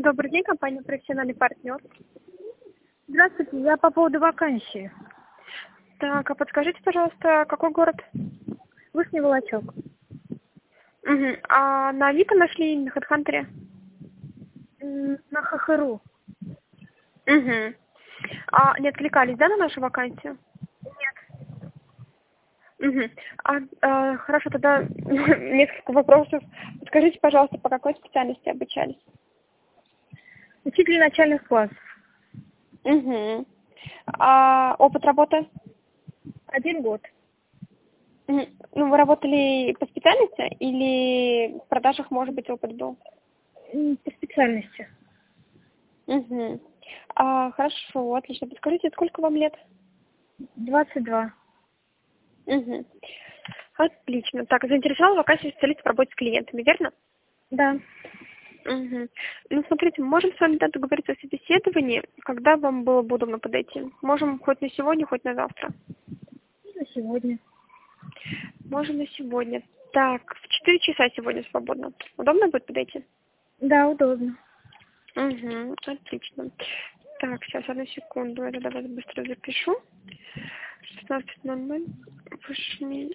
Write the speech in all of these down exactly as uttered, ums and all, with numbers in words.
Добрый день, компания «Профессиональный партнер». Здравствуйте, я по поводу вакансии. Так, а подскажите, пожалуйста, какой город? Вышний Волочок. Угу. А на Авито нашли на HeadHunter? М, На ХХРУ. Угу. А не откликались, да, на нашу вакансию? Нет. Угу. А, а, хорошо, тогда несколько вопросов. Подскажите, пожалуйста, по какой специальности обучались? Учитель начальных классов. Угу. А опыт работы? Один год. Мгм. Ну, вы работали по специальности или в продажах, может быть, опыт был? М, По специальности. Угу. А, хорошо, отлично. Подскажите, сколько вам лет? двадцать два. Угу. Отлично. Так, заинтересовала вакансия специалиста по работе с клиентами, верно? Да. Угу. Ну, смотрите, мы можем с вами да, договориться о собеседовании, когда вам было бы удобно подойти. Можем хоть на сегодня, хоть на завтра. На сегодня. Можем на сегодня. Так, в четыре часа сегодня свободно. Удобно будет подойти? Да, удобно. Угу, отлично. Так, сейчас, одну секунду, я тогда вас быстро запишу. шестнадцать ноль ноль. Вышний.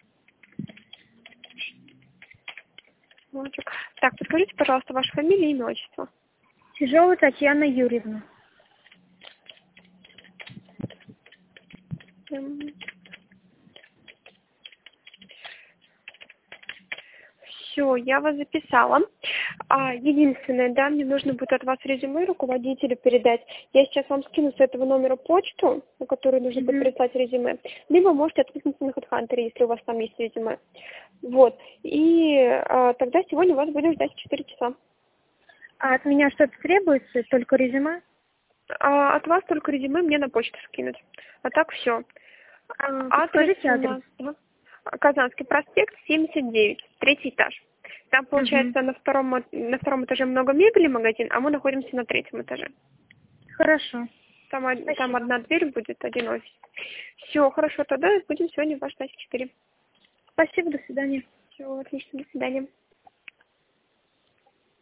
Волочек. Так, подскажите, пожалуйста, ваша фамилия и имя, отчество. Чижова Татьяна Юрьевна. Все, я вас записала. А, единственное, да, мне нужно будет от вас резюме руководителю передать. Я сейчас вам скину с этого номера почту, на которую нужно будет Мгм. прислать резюме. Либо можете откликнуться на HeadHunter, если у вас там есть резюме. Вот. И а, тогда сегодня вас будем ждать в четыре часа. А от меня что-то требуется? Только резюме? А, от вас только резюме мне на почту скинуть. А так все. А, Адрес подскажите у адрес. нас, да, Казанский проспект, семьдесят девять, третий этаж. Там, Угу. получается, на втором, на втором этаже много мебели магазин, а мы находимся на третьем этаже. Хорошо. Там, од- там Спасибо. одна дверь будет, один офис. Все, хорошо, тогда будем сегодня вас ждать в четыре. Спасибо, до свидания. Все, отлично, до свидания.